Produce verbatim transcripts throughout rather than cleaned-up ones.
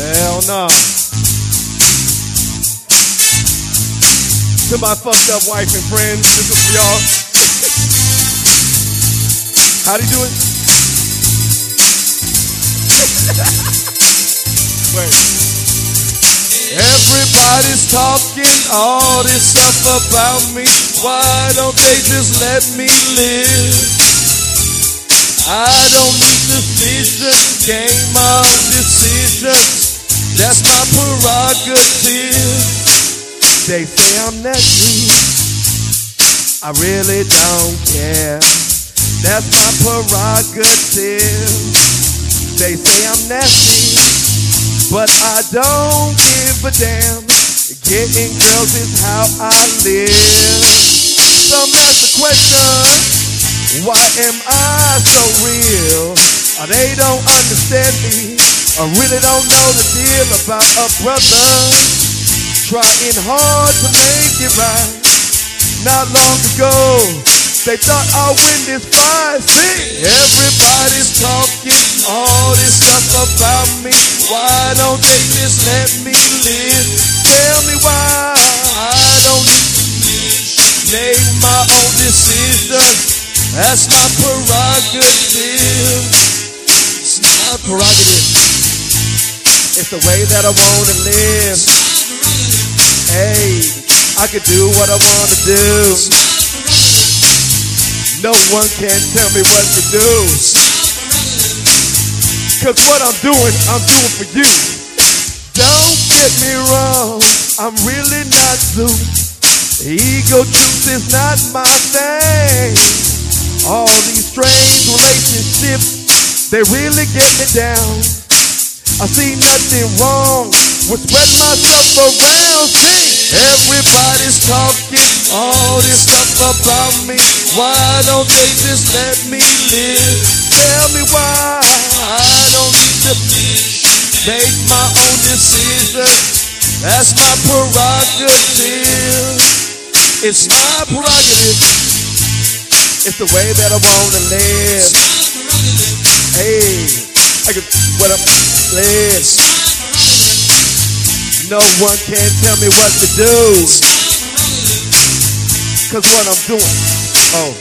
Hell no. To my fucked up wife and friends, this is for y'all. How do you do it? Wait. Everybody's talking all this stuff about me. Why don't they just let me live? I don't need decisions, game of decisions. That's my prerogative. They say I'm nasty, I really don't care. That's my prerogative. They say I'm nasty, but I don't give a damn. Getting girls is how I live. Some ask the question, why am I so real? Oh, they don't understand me, I really don't know the deal about a brother trying hard to make it right. Not long ago, they thought I'd win this fight. See, everybody's talking all this stuff about me. Why don't they just let me live? Tell me why I don't make my own decisions. That's my prerogative. It's my prerogative. It's the way that I wanna live. Hey, I can do what I wanna do. No one can tell me what to do. Cause what I'm doing, I'm doing for you. Don't get me wrong, I'm really not Zeus. Ego truth is not my thing. All these strange relationships, they really get me down. I see nothing wrong with spreading myself around. See, everybody's talking all this stuff about me. Why don't they just let me live? Tell me why I don't need to make my own decisions. That's my prerogative. It's my prerogative. It's the way that I wanna live. Hey, I can what I'm live. No one can tell me what to do. Cause what I'm doing, oh.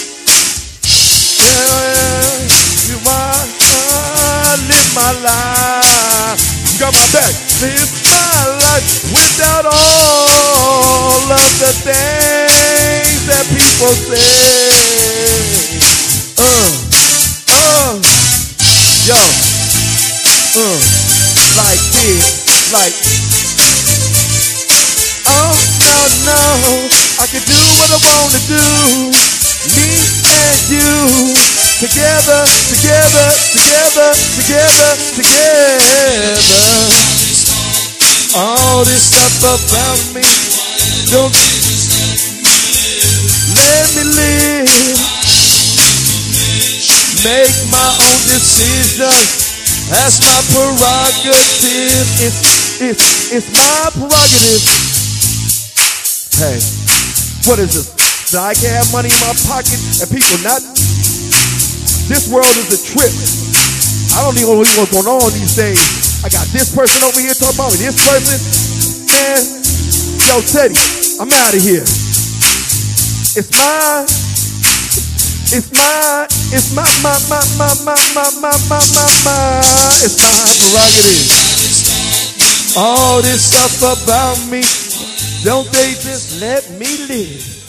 Yeah, you want I live my life. You got my back. Live my life without all of the things that people say. Uh, uh, yo, uh, like this, like. Oh no, no, I can do what I wanna do. Me and you, together, together, together, together, together. All this stuff about me, don't let me live. Make my own decisions. That's my prerogative. It's, it's, it's my prerogative. Hey, what is this? So I can have money in my pocket and people not. This world is a trip. I don't even know what's going on these days. I got this person over here talking about me, this person. Man, yo, Teddy, I'm out of here. It's my, it's my, it's my, my, my, my, my, my, my, my, my, my. It's my prerogative. All this stuff about me. Don't they just let me live?